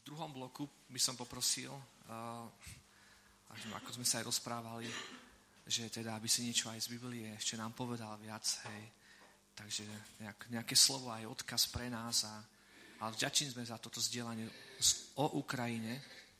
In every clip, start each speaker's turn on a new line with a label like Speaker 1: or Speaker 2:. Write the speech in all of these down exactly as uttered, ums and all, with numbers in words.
Speaker 1: V druhom bloku by som poprosil, až ako sme sa aj rozprávali, že teda, aby si niečo aj z Biblie ešte nám povedal viac, hej. Takže nejak, nejaké slovo aj odkaz pre nás a, a vďační sme za toto zdieľanie o Ukrajine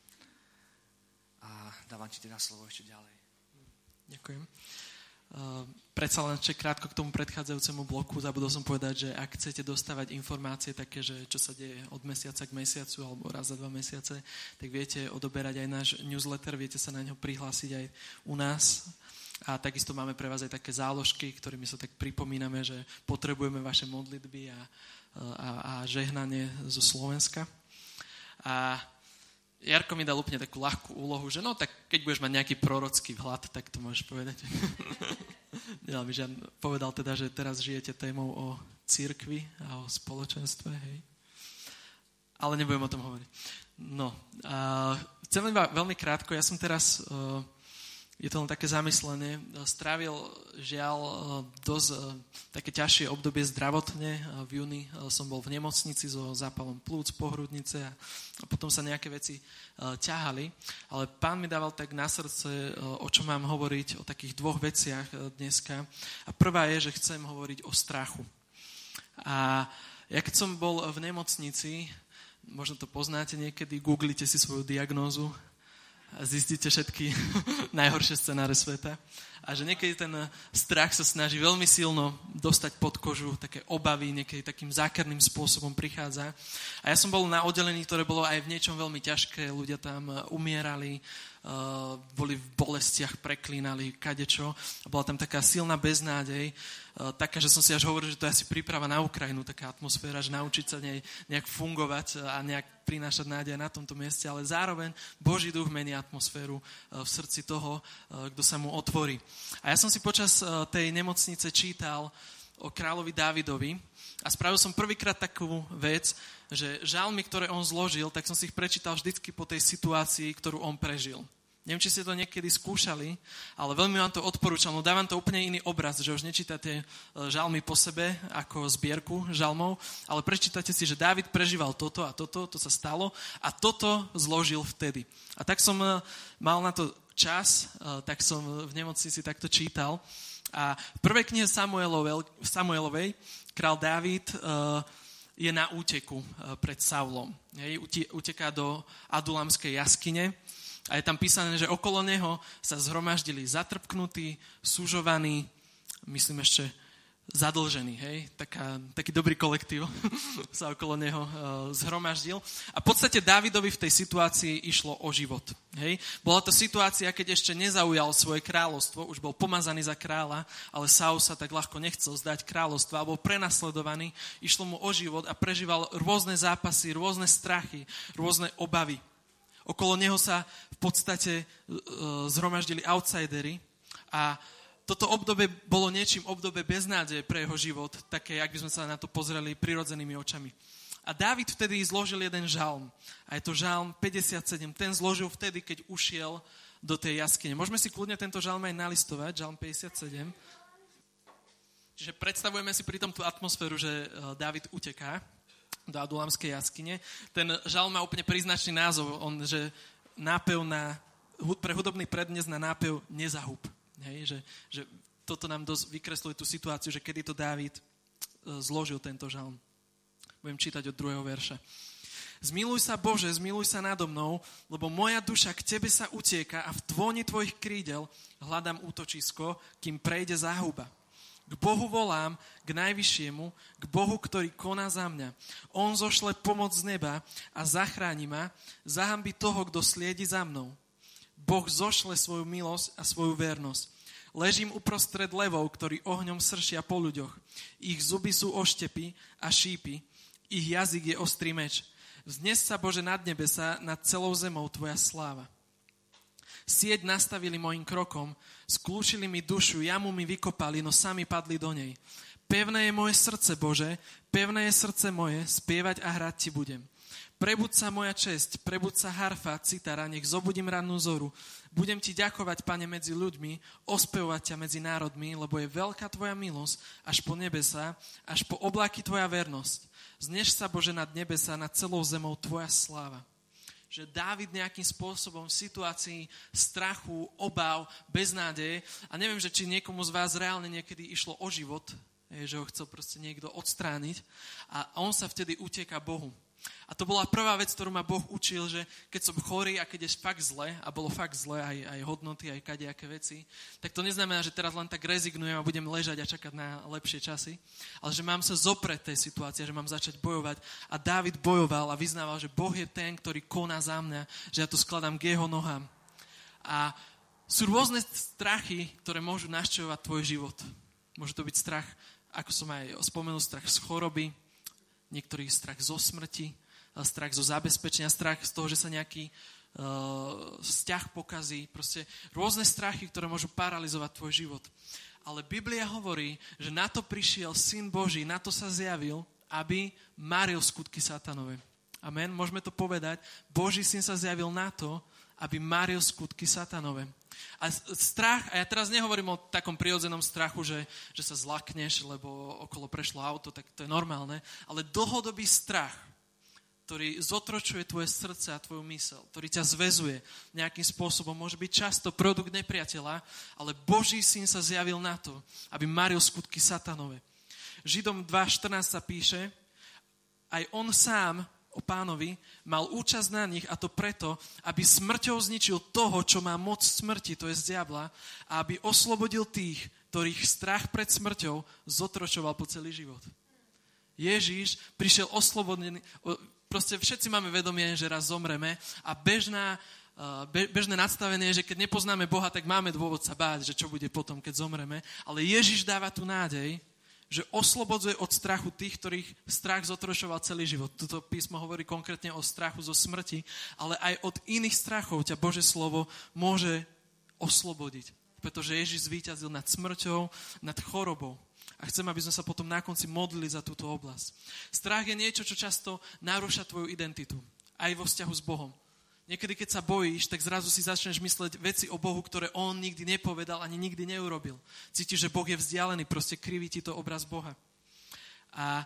Speaker 1: a dávam ti teda slovo ešte ďalej.
Speaker 2: Ďakujem. Uh, predsa len ešte krátko k tomu predchádzajúcemu bloku zabudol som povedať, že ak chcete dostávať informácie také, že čo sa deje od mesiaca k mesiacu alebo raz za dva mesiace, tak viete odoberať aj náš newsletter, viete sa na ňo prihlásiť aj u nás a takisto máme pre vás aj také záložky, ktorými sa tak pripomíname, že potrebujeme vaše modlitby a, a, a žehnanie zo Slovenska. A Jarko mi dal úplne takú ľahkú úlohu, že no tak keď budeš mať nejaký prorocký vhľad, tak to môžeš povedať. Nedal mi žiadne, povedal teda, že teraz žijete témou o cirkvi a o spoločenstve, hej. Ale nebudem o tom hovoriť. No, a chcem iba veľmi krátko, ja som teraz, je to len také zamyslenie, strávil žiaľ dosť také ťažšie obdobie zdravotne. V júni som bol v nemocnici so zápalom plúc, pohrudnice a potom sa nejaké veci ťahali. Ale Pán mi dával tak na srdce, o čom mám hovoriť, o takých dvoch veciach dneska. A prvá je, že chcem hovoriť o strachu. A ja keď som bol v nemocnici, možno to poznáte niekedy, googlite si svoju diagnózu, a zistíte všetky najhoršie scenáre sveta. A že niekedy ten strach sa snaží veľmi silno dostať pod kožu, také obavy, niekedy takým zákerným spôsobom prichádza. A ja som bol na oddelení, ktoré bolo aj v niečom veľmi ťažké. Ľudia tam umierali, uh, boli v bolestiach, preklínali, kadečo. A bola tam taká silná beznádej, uh, taká, že som si až hovoril, že to je asi príprava na Ukrajinu, taká atmosféra, že naučiť sa nej nejak fungovať a nejak prinášať nádej na tomto mieste, ale zároveň Boží duch mení atmosféru uh, v srdci toho, uh, kto sa mu otvorí. A ja som si počas uh, tej nemocnice čítal o kráľovi Dávidovi a spravil som prvýkrát takú vec, že žalmy, ktoré on zložil, tak som si ich prečítal vždycky po tej situácii, ktorú on prežil. Neviem, či ste to niekedy skúšali, ale veľmi vám to odporúčam, no dávam to úplne iný obraz, že už nečítate žalmy po sebe ako zbierku žalmov, ale prečítate si, že Dávid prežíval toto a toto, to sa stalo a toto zložil vtedy. A tak som mal na to čas, tak som v nemocnici takto čítal. A v prvej knihe Samuelovej, Samuelovej král Dávid je na úteku pred Saulom. Uteká do Adulamskej jaskyne. A je tam písané, že okolo neho sa zhromaždili zatrpknutí, sužovaní, myslím ešte zadlžení, hej? Taká, taký dobrý kolektív sa okolo neho uh, zhromaždil. A v podstate Dávidovi v tej situácii išlo o život. Hej? Bola to situácia, keď ešte nezaujal svoje kráľovstvo, už bol pomazaný za kráľa, ale Saul sa tak ľahko nechcel zdať kráľovstva a bol prenasledovaný, išlo mu o život a prežíval rôzne zápasy, rôzne strachy, rôzne obavy. Okolo neho sa v podstate zhromaždili outsidery a toto obdobie bolo niečím obdobie beznádeje pre jeho život, také, ak by sme sa na to pozreli prirodzenými očami. A Dávid vtedy zložil jeden žalm. A je to žalm päťdesiatsedem. Ten zložil vtedy, keď ušiel do tej jaskyne. Môžeme si kľudne tento žalm aj nalistovať, žalm päťdesiatsedem. Čiže predstavujeme si pri tom tú atmosféru, že Dávid uteká do Adulamskej jaskyne. Ten žalm má úplne príznačný názov, on, že nápev na, pre hudobný prednes na nápev nezahub. Hej, že, že toto nám dosť vykresluje tú situáciu, že kedy to Dávid zložil tento žalm. Budem čítať od druhého verša. Zmiluj sa, Bože, zmiluj sa nado mnou, lebo moja duša k Tebe sa utieka a v tvoni Tvojich krídel hľadám útočisko, kým prejde záhuba. K Bohu volám, k Najvyššiemu, k Bohu, ktorý koná za mňa. On zošle pomoc z neba a zachráni ma, zahanbí toho, kto sliedi za mnou. Boh zošle svoju milosť a svoju vernosť. Ležím uprostred levov, ktorí ohňom sršia po ľuďoch. Ich zuby sú oštepy a šípy, ich jazyk je ostrý meč. Vznes sa, Bože, nad nebesa, nad celou zemou Tvoja sláva. Sieť nastavili mojim krokom, skľúčili mi dušu, jamu mi vykopali, no sami padli do nej. Pevné je moje srdce, Bože, pevné je srdce moje, spievať a hrať Ti budem. Prebuď sa moja česť, prebuď sa harfa, citara, nech zobudím rannú zoru. Budem Ti ďakovať, Pane, medzi ľuďmi, ospevovať ťa medzi národmi, lebo je veľká Tvoja milosť, až po nebesa, až po oblaky Tvoja vernosť. Znež sa, Bože, nad nebesa, nad celou zemou Tvoja sláva. že Dávid nejakým spôsobom v situácii strachu, obav, beznádeje, a neviem, že či niekomu z vás reálne niekedy išlo o život, že ho chcel proste niekto odstrániť, a on sa vtedy uteká Bohu. A to bola prvá vec, ktorú ma Boh učil, že keď som chorý a keď je fakt zle, a bolo fakt zle, aj, aj hodnoty, aj kadejaké veci, tak to neznamená, že teraz len tak rezignujem a budem ležať a čakať na lepšie časy, ale že mám sa zoprieť tej situácie, že mám začať bojovať. A Dávid bojoval a vyznával, že Boh je ten, ktorý koná za mňa, že ja to skladám k jeho nohám. A sú rôzne strachy, ktoré môžu navštevovať tvoj život. Môže to byť strach, ako som aj spomenul, strach z choroby, niektorý strach zo smrti, strach zo zabezpečenia, strach z toho, že sa nejaký uh, vzťah pokazí. Proste rôzne strachy, ktoré môžu paralizovať tvoj život. Ale Biblia hovorí, že na to prišiel Syn Boží, na to sa zjavil, aby maril skutky satanové. Amen, môžeme to povedať. Boží Syn sa zjavil na to, aby maril skutky satanové. A strach, a ja teraz nehovorím o takom prirodzenom strachu, že, že sa zlakneš, lebo okolo prešlo auto, tak to je normálne, ale dlhodobý strach, ktorý zotročuje tvoje srdce a tvoju myseľ, ktorý ťa zväzuje nejakým spôsobom, môže byť často produkt nepriateľa, ale Boží Syn sa zjavil na to, aby maril skutky satanové. Židom dva štrnásť sa píše, aj on sám, o Pánovi, mal účasť na nich, a to preto, aby smrťou zničil toho, čo má moc smrti, to je z diabla, a aby oslobodil tých, ktorých strach pred smrťou zotročoval po celý život. Ježiš prišiel oslobodený, proste všetci máme vedomie, že raz zomreme, a bežná, bežné nastavenie je, že keď nepoznáme Boha, tak máme dôvod sa báť, že čo bude potom, keď zomreme, ale Ježiš dáva tú nádej, že oslobodzuje od strachu tých, ktorých strach zotročoval celý život. Toto písmo hovorí konkrétne o strachu zo smrti, ale aj od iných strachov ťa Božie slovo môže oslobodiť. Pretože Ježiš zvíťazil nad smrťou, nad chorobou. A chcem, aby sme sa potom na konci modlili za túto oblasť. Strach je niečo, čo často narúša tvoju identitu. Aj vo vzťahu s Bohom. Niekedy, keď sa bojíš, tak zrazu si začneš mysleť veci o Bohu, ktoré on nikdy nepovedal, ani nikdy neurobil. Cítiš, že Boh je vzdialený, proste kriví ti to obraz Boha. A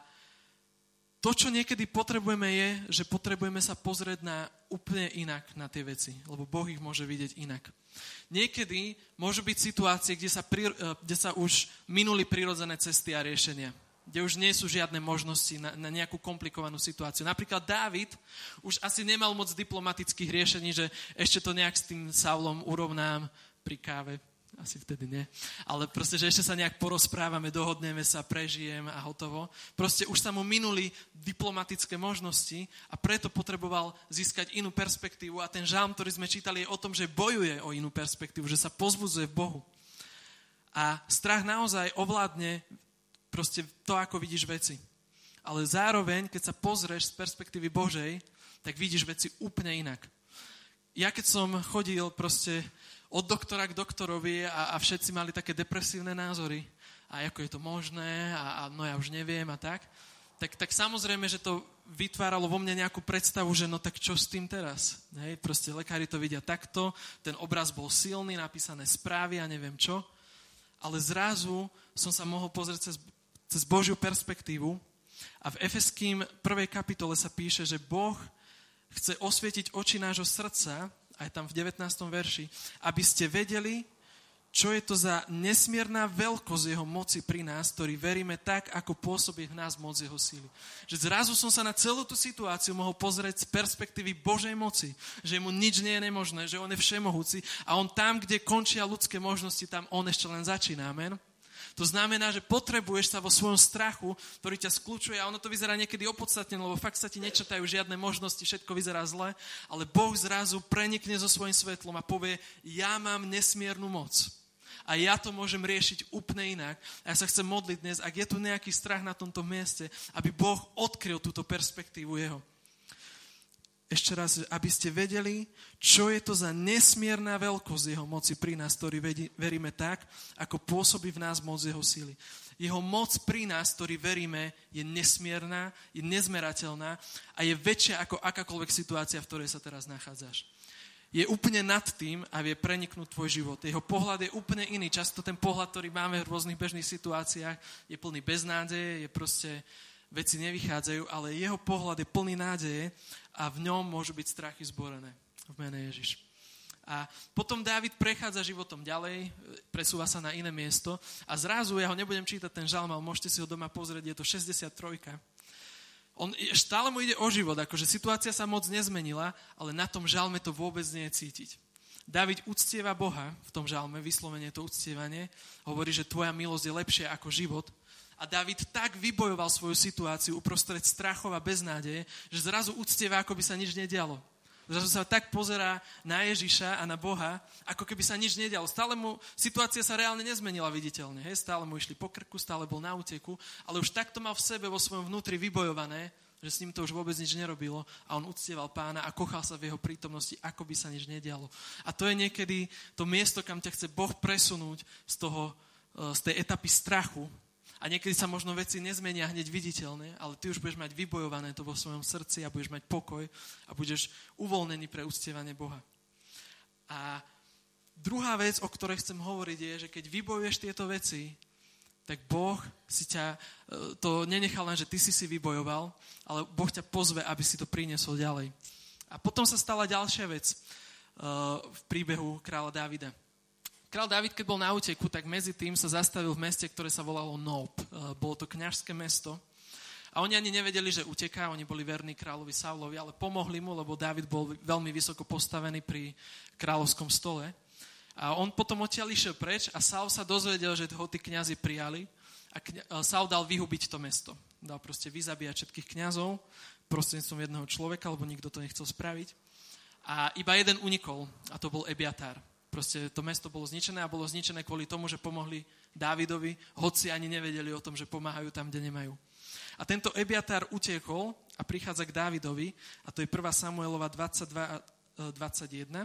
Speaker 2: to, čo niekedy potrebujeme, je, že potrebujeme sa pozrieť na úplne inak na tie veci, lebo Boh ich môže vidieť inak. Niekedy môžu byť situácie, kde sa, pri, kde sa už minuli prirodzené cesty a riešenia. Kde už nie sú žiadne možnosti na, na nejakú komplikovanú situáciu. Napríklad Dávid už asi nemal moc diplomatických riešení, že ešte to nejak s tým Saulom urovnám pri káve. Asi vtedy nie. Ale proste, že ešte sa nejak porozprávame, dohodneme sa, prežijem a hotovo. Proste už sa mu minuli diplomatické možnosti a preto potreboval získať inú perspektívu. A ten žalm, ktorý sme čítali, je o tom, že bojuje o inú perspektívu, že sa pozbudzuje v Bohu. A strach naozaj ovládne proste to, ako vidíš veci. Ale zároveň, keď sa pozrieš z perspektívy Božej, tak vidíš veci úplne inak. Ja keď som chodil proste od doktora k doktorovi a, a všetci mali také depresívne názory, a ako je to možné, a, a no ja už neviem a tak, tak, tak samozrejme, že to vytváralo vo mne nejakú predstavu, že no tak čo s tým teraz? Hej, proste lekári to vidia takto, ten obraz bol silný, napísané správy a neviem čo, ale zrazu som sa mohol pozrieť cez cez Božiu perspektívu a v Efeským prvej kapitole sa píše, že Boh chce osvietiť oči nášho srdca, aj tam v devätnástom verši, aby ste vedeli, čo je to za nesmierna veľkosť jeho moci pri nás, ktorý veríme tak, ako pôsobí v nás moc jeho síly. Že zrazu som sa na celú tú situáciu mohol pozrieť z perspektívy Božej moci, že mu nič nie je nemožné, že on je všemohúci a on tam, kde končia ľudské možnosti, tam on ešte len začína. Amen. To znamená, že potrebuješ sa vo svojom strachu, ktorý ťa skľúčuje, a ono to vyzerá niekedy opodstatne, lebo fakt sa ti nečrtajú žiadne možnosti, všetko vyzerá zle, ale Boh zrazu prenikne so svojím svetlom a povie, ja mám nesmiernu moc. A ja to môžem riešiť úplne inak. A ja sa chcem modliť dnes, ak je tu nejaký strach na tomto mieste, aby Boh odkryl túto perspektívu jeho. Ešte raz, aby ste vedeli, čo je to za nesmierna veľkosť jeho moci pri nás, ktorý veríme tak, ako pôsobí v nás moc jeho síly. Jeho moc pri nás, ktorý veríme, je nesmierna, je nezmerateľná a je väčšia ako akákoľvek situácia, v ktorej sa teraz nachádzaš. Je úplne nad tým a vie preniknúť tvoj život. Jeho pohľad je úplne iný. Často ten pohľad, ktorý máme v rôznych bežných situáciách, je plný beznádeje, je proste veci nevychádzajú, ale jeho pohľad je plný nádeje a v ňom môžu byť strachy zborené. V mene Ježiš. A potom Dávid prechádza životom ďalej, presúva sa na iné miesto a zrazu, ja ho nebudem čítať ten žalm, ale môžete si ho doma pozrieť, je to šesťdesiattri. On, stále mu ide o život, akože situácia sa moc nezmenila, ale na tom žalme to vôbec nie je cítiť. Dávid uctieva Boha v tom žalme, vyslovene to uctievanie, hovorí, že tvoja milosť je lepšia ako život. A Dávid tak vybojoval svoju situáciu uprostred strachov a beznádeje, že zrazu uctieva, ako by sa nič nedialo. Zrazu sa tak pozerá na Ježiša a na Boha, ako keby sa nič nedialo. Stále mu, situácia sa reálne nezmenila viditeľne. Hej? Stále mu išli po krku, stále bol na úteku, ale už takto mal v sebe, vo svojom vnútri vybojované, že s ním to už vôbec nič nerobilo a on uctieval Pána a kochal sa v jeho prítomnosti, ako by sa nič nedialo. A to je niekedy to miesto, kam ťa chce Boh presunúť z, toho, z tej etapy strachu. A niekedy sa možno veci nezmenia hneď viditeľne, ale ty už budeš mať vybojované to vo svojom srdci a budeš mať pokoj a budeš uvoľnený pre uctievanie Boha. A druhá vec, o ktorej chcem hovoriť, je, že keď vybojuješ tieto veci, tak Boh si ťa, to nenechal len, že ty si si vybojoval, ale Boh ťa pozve, aby si to priniesol ďalej. A potom sa stala ďalšia vec v príbehu kráľa Dávida. Král Dávid, keď bol na úteku, tak medzi tým sa zastavil v meste, ktoré sa volalo Nob. Bolo to kňažské mesto. A oni ani nevedeli, že uteká, oni boli verní kráľovi Saulovi, ale pomohli mu, lebo Dávid bol veľmi vysoko postavený pri kráľovskom stole. A on potom odtiaľ išiel preč a Saul sa dozvedel, že ho tí kňazi prijali a kňa- Saul dal vyhubiť to mesto. Dal proste vyzabíjať všetkých kňazov prostredníctvom jedného človeka, lebo nikto to nechcel spraviť. A iba jeden unikol, a to bol Ebiatar. Proste to mesto bolo zničené a bolo zničené kvôli tomu, že pomohli Dávidovi, hoci ani nevedeli o tom, že pomáhajú tam, kde nemajú. A tento Ebiatar utiekol a prichádza k Dávidovi, a to je prvá Samuelova dvadsaťdva a dvadsaťjeden.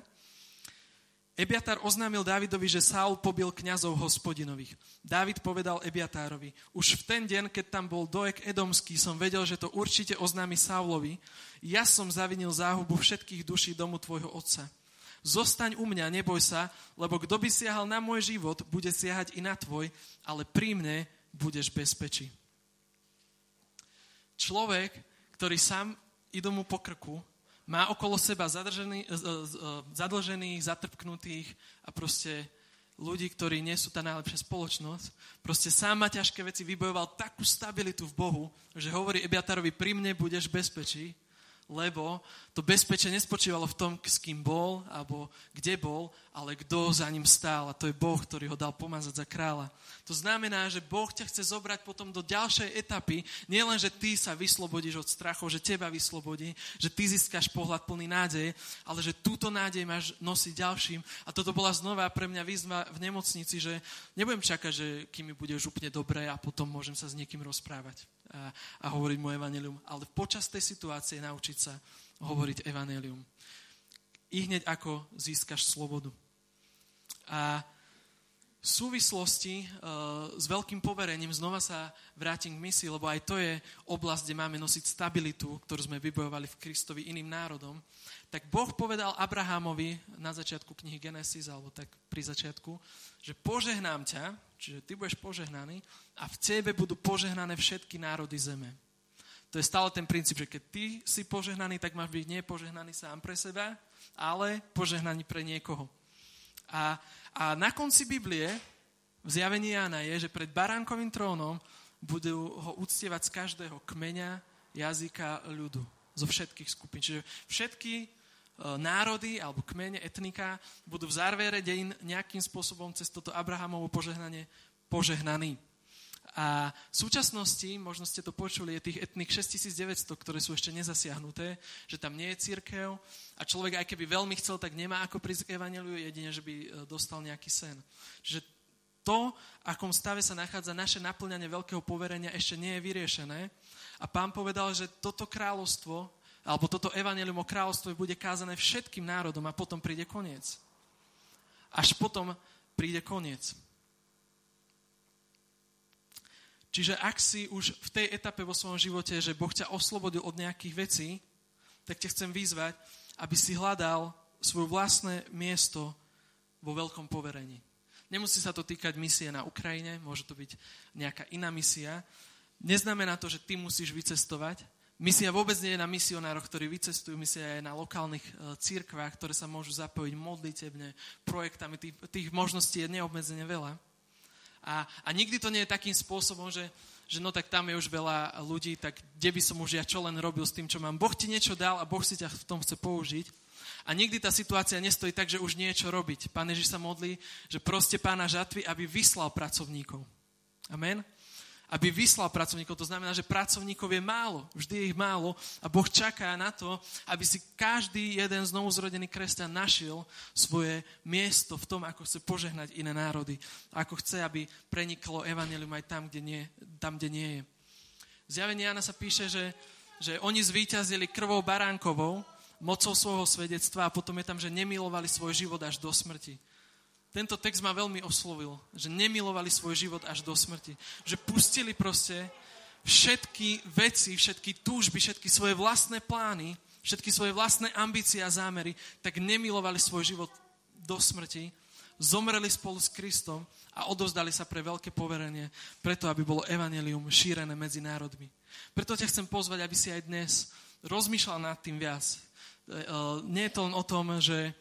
Speaker 2: Ebiatar oznámil Dávidovi, že Saul pobil kňazov hospodinových. Dávid povedal Ebiatárovi: už v ten deň, keď tam bol Doeg Edomský, som vedel, že to určite oznámi Saulovi. Ja som zavinil záhubu všetkých duší domu tvojho otca. Zostaň u mňa, neboj sa, lebo kto by siahal na môj život, bude siahať i na tvoj, ale pri mne budeš bezpečí. Človek, ktorý sám ide mu po krku, má okolo seba zadržený, zadlžených, zatrpknutých a proste ľudí, ktorí nie sú tá najlepšia spoločnosť, proste sám má ťažké veci, vybojoval takú stabilitu v Bohu, že hovorí Ebiatarovi: pri mne budeš bezpečí, lebo to bezpečie nespočívalo v tom, s kým bol, alebo kde bol, ale kto za ním stál. A to je Boh, ktorý ho dal pomazať za kráľa. To znamená, že Boh ťa chce zobrať potom do ďalšej etapy. Nie len, že ty sa vyslobodíš od strachov, že teba vyslobodí, že ty získaš pohľad plný nádeje, ale že túto nádej máš nosiť ďalším. A toto bola znova pre mňa výzva v nemocnici, že nebudem čakať, že kým mi budeš úplne dobré a potom môžem sa s niekým rozprávať a, a hovoriť mu evanjelium. Ale počas tej situácie naučiť sa hovoriť evanjelium. I hneď ako získaš slobodu. A v súvislosti uh, s veľkým poverením znova sa vrátim k misii, lebo aj to je oblasť, kde máme nosiť stabilitu, ktorú sme vybojovali v Kristovi iným národom. Tak Boh povedal Abrahamovi na začiatku knihy Genesis, alebo tak pri začiatku, že požehnám ťa, čiže ty budeš požehnaný a v tebe budú požehnané všetky národy zeme. To je stále ten princíp, že keď ty si požehnaný, tak máš byť nie požehnaný sám pre seba, ale požehnaný pre niekoho. A, a na konci Biblie v zjavení Jána je, že pred baránkovým trónom budú ho uctievať z každého kmeňa, jazyka, ľudu, zo všetkých skupín. Čiže všetky e, národy alebo kmene, etnika budú v závere dejín nejakým spôsobom cez toto Abrahamovo požehnanie požehnaní. A v súčasnosti, možno ste to počuli, je tých etník šesťtisícdeväťsto, ktoré sú ešte nezasiahnuté, že tam nie je cirkev a človek, aj keby veľmi chcel, tak nemá ako prísť k evanjeliu, jedine, že by dostal nejaký sen. Čiže to, v akom stave sa nachádza naše naplňanie veľkého poverenia, ešte nie je vyriešené. A Pán povedal, že toto kráľovstvo, alebo toto evanjelium o kráľovstve bude kázané všetkým národom a potom príde koniec. Až potom príde koniec. Čiže ak si už v tej etape vo svojom živote, že Boh ťa oslobodil od nejakých vecí, tak ťa chcem vyzvať, aby si hľadal svoje vlastné miesto vo veľkom poverení. Nemusí sa to týkať misie na Ukrajine, môže to byť nejaká iná misia. neznamená to, že ty musíš vycestovať. Misia vôbec nie je na misionároch, ktorí vycestujú, misia je na lokálnych cirkvách, ktoré sa môžu zapojiť modlitebne, projektami, tých, tých možností je neobmedzene veľa. A, a nikdy to nie je takým spôsobom, že, že no tak tam je už veľa ľudí, tak kde by som už ja čo len robil s tým, čo mám. Boh ti niečo dal a Boh si ťa v tom chce použiť. A nikdy tá situácia nestojí tak, že už nie je čo robiť. Pán Ježiš sa modlí, že proste Pána žatvy, aby vyslal pracovníkov. Amen? Aby vyslal pracovníkov. To znamená, že pracovníkov je málo. Vždy je ich málo. A Boh čaká na to, aby si každý jeden znovuzrodený kresťan našiel svoje miesto v tom, ako chce požehnať iné národy. A ako chce, aby preniklo evanjelium aj tam, kde nie, tam, kde nie je. V Zjavení Jána sa píše, že, že oni zvíťazili krvou baránkovou, mocou svojho svedectva a potom je tam, že nemilovali svoj život až do smrti. Tento text ma veľmi oslovil, že nemilovali svoj život až do smrti. Že pustili proste všetky veci, všetky túžby, všetky svoje vlastné plány, všetky svoje vlastné ambície a zámery, tak nemilovali svoj život do smrti, zomreli spolu s Kristom a odovzdali sa pre veľké poverenie, preto aby bolo evanjelium šírené medzi národmi. Preto ťa chcem pozvať, aby si aj dnes rozmýšľal nad tým viac. Nie je to len o tom, že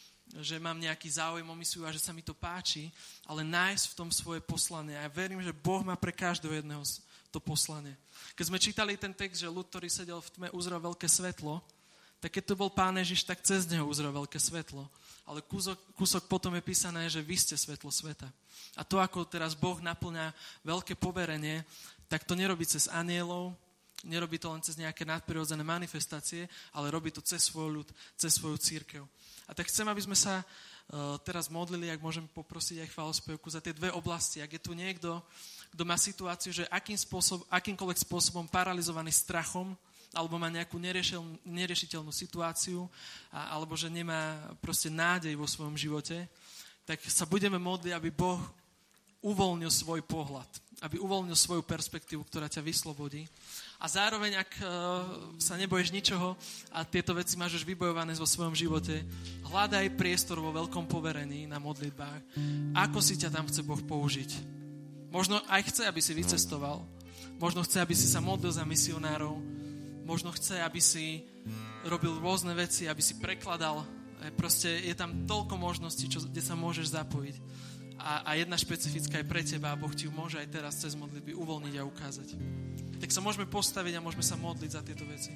Speaker 2: že mám nejaký záujem o misiu a že sa mi to páči, ale nájsť v tom svoje poslanie. A ja verím, že Boh má pre každého jedného to poslanie. Keď sme čítali ten text, že ľud, ktorý sedel v tme, uzrel veľké svetlo, tak keď to bol Pán Ježiš, tak cez neho uzrel veľké svetlo. Ale kúsok, kúsok potom je písané, že vy ste svetlo sveta. A to, ako teraz Boh naplňa veľké poverenie, tak to nerobí cez anielov, nerobí to len cez nejaké nadprirodzené manifestácie, ale robí to cez svoj ľud, cez svoju cirkev. A tak chcem, aby sme sa uh, teraz modlili, ak môžem poprosiť aj chválospevku za tie dve oblasti. Ak je tu niekto, kto má situáciu, že akým spôsob, akýmkoľvek spôsobom paralizovaný strachom, alebo má nejakú neriešiteľnú situáciu, a, alebo že nemá proste nádej vo svojom živote, tak sa budeme modliť, aby Boh uvoľnil svoj pohľad, aby uvoľnil svoju perspektívu, ktorá ťa vyslobodí. A zároveň, ak uh, sa nebojíš ničoho a tieto veci máš už vybojované vo svojom živote, hľadaj priestor vo veľkom poverení na modlitbách. Ako si ťa tam chce Boh použiť? Možno aj chce, aby si vycestoval. Možno chce, aby si sa modlil za misionárov. Možno chce, aby si robil rôzne veci, aby si prekladal. Proste je tam toľko možností, čo, kde sa môžeš zapojiť. A, a jedna špecifická je pre teba a Boh ti ju môže aj teraz cez modlitby uvoľniť a ukázať. Tak sa môžeme postaviť a môžeme sa modliť za tieto veci.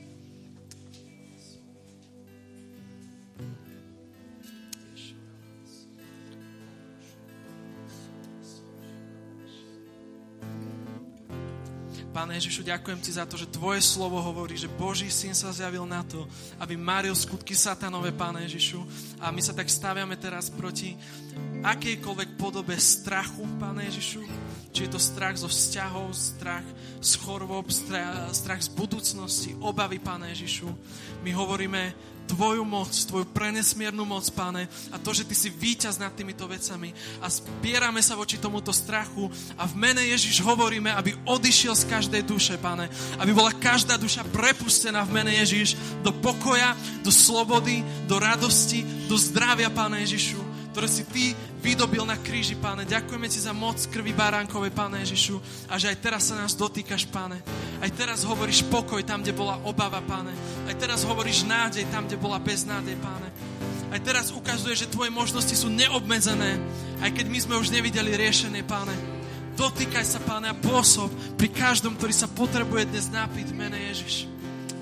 Speaker 2: Páne Ježišu, ďakujem ti za to, že tvoje slovo hovorí, že Boží syn sa zjavil na to, aby maril skutky satanové, Páne Ježišu. A my sa tak staviame teraz proti akejkoľvek podobe strachu, Páne Ježišu. Či je to strach zo vzťahov, strach z chorôb, strach, strach z budúcnosti, obavy, Páne Ježišu. My hovoríme tvoju moc, tvoju prenesmiernu moc, Páne, a to, že ty si víťaz nad týmito vecami a spierame sa voči tomuto strachu a v mene Ježiš hovoríme, aby odišiel z každej duše, Páne, aby bola každá duša prepustená v mene Ježiš do pokoja, do slobody, do radosti, do zdravia, Páne Ježišu, ktoré si ty vydobil na kríži, Páne. Ďakujeme ti za moc krvi baránkovej, Páne Ježišu, a že aj teraz sa nás dotýkaš, Páne. Aj teraz hovoríš pokoj tam, kde bola obava, Páne. Aj teraz hovoríš nádej tam, kde bola beznádej, Páne. Aj teraz ukazuje, že tvoje možnosti sú neobmedzené, aj keď my sme už nevideli riešenie, Páne. Dotýkaj sa, Páne, a pôsob pri každom, ktorý sa potrebuje dnes napiť v mene Ježiš.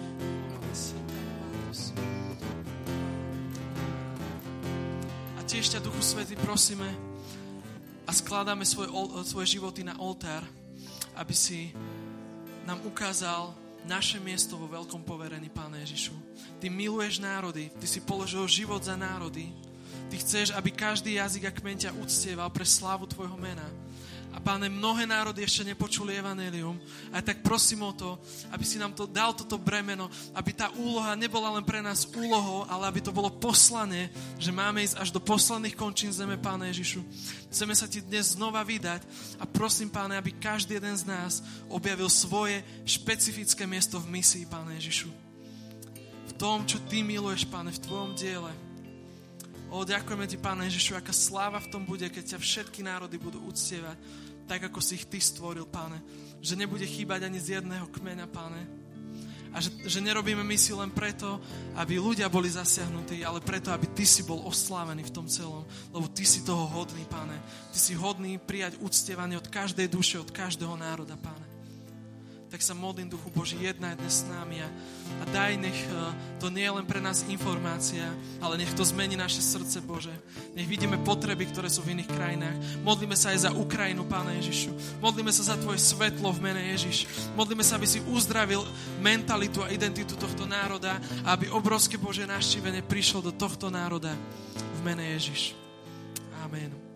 Speaker 2: Tiež ťa, Duchu Svätý, prosíme a skladáme svoje, svoje životy na oltár, aby si nám ukázal naše miesto vo veľkom poverení, Páne Ježišu. Ty miluješ národy, ty si položil život za národy. Ty chceš, aby každý jazyk a kmeň ťa uctieval pre slávu tvojho mena. A Páne, mnohé národy ešte nepočuli evanjelium. A tak prosím o to, aby si nám to dal toto bremeno, aby tá úloha nebola len pre nás úlohou, ale aby to bolo poslanie, že máme ísť až do posledných končín zeme, Páne Ježišu. Chceme sa ti dnes znova vydať a prosím, Páne, aby každý jeden z nás objavil svoje špecifické miesto v misii, Páne Ježišu. V tom, čo ty miluješ, Páne, v tvojom diele. O, ďakujeme ti, Páne Ježišu, aká sláva v tom bude, keď ťa všetky národy budú uctievať. tak ako si ich ty stvoril, Pane. Že nebude chýbať ani z jedného kmeňa, Pane. A že, že nerobíme misiu len preto, aby ľudia boli zasiahnutí, ale preto, aby ty si bol oslávený v tom celom. Lebo ty si toho hodný, Pane. Ty si hodný prijať uctievanie od každej duše, od každého národa, Pane. Tak sa modlím, Duchu Boží, jednaj dnes s nami a, a daj, nech to nie je len pre nás informácia, ale nech to zmení naše srdce, Bože. Nech vidíme potreby, ktoré sú v iných krajinách. Modlíme sa aj za Ukrajinu, Páne Ježišu. Modlíme sa za Tvoje svetlo v mene Ježiš. Modlíme sa, aby si uzdravil mentalitu a identitu tohto národa a aby obrovské Božie navštívenie prišlo do tohto národa v mene Ježiš. Amen.